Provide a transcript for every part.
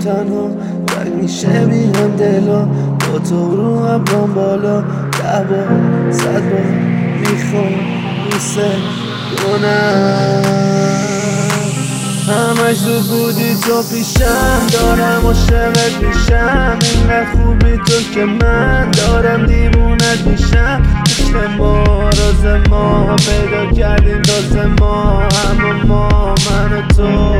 تنها تنگ میشه بیم دلا با تو رو ابرام بالا 10 بار 100 بار میخوام دوست کنم همش زود بودی تو پیشم دارم عاشقت میشم اینقدر خوبی تو که من دارم دیوونت میشم عشق ما راز ما پیدا کردیم تازه ما همه ما من و تو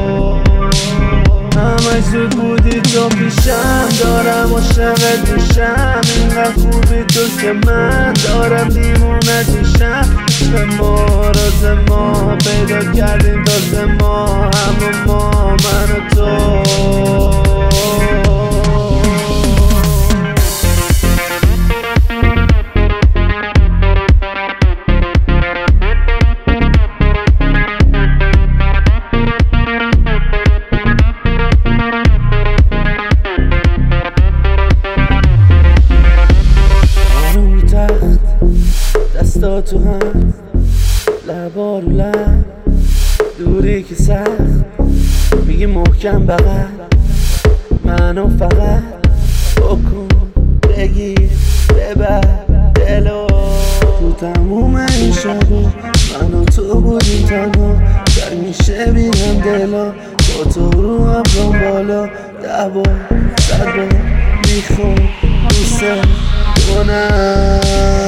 همش زود بودی تو پیشم دارم عاشقت میشم اینقدر خوبی تو که من دارم دیوونت میشم عشق ما راز ما پیدا کردیم تازه ما همه ما من و تو دستا تو هم لبا رو لب دوری که سخت میگی محکم بغل منو فقط بکن بگیر ببر دلو تو تموم این شبا من و تو بودیم تنها تنگ میشه بینم دلا با تو رو ابرام بالا 10 بار 100 بار میخوام دوست کنم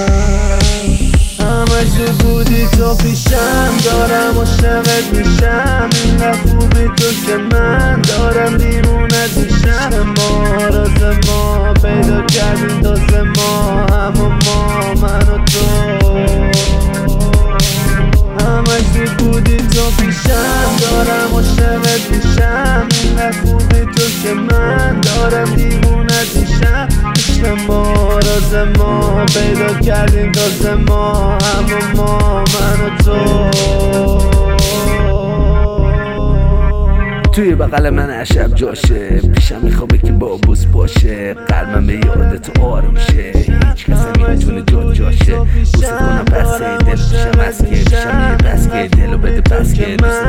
همش زود بودی تو پیشم دارم عاشقت میشم اینقدر خوبی تو که من دارم دیوونت میشم ما راز ما پیدا کردیم تازه ما همه ما من و تو همش زود بودی تو پیشم دارم عاشقت میشم اینقدر خوبی تو که من دارم دیوونت میشم عشق ما راز ما پیدا کردیم تازه ما همه ما من و تو توی بغل من عشب جاشه پیشم میخوابه که با بوس باشه قلبم به یادت آروم شه هیچ کسی نمیتونه جاشه بوست کنم پس دل پیشم از که پیشم یه بس که دلو بده پس که دوست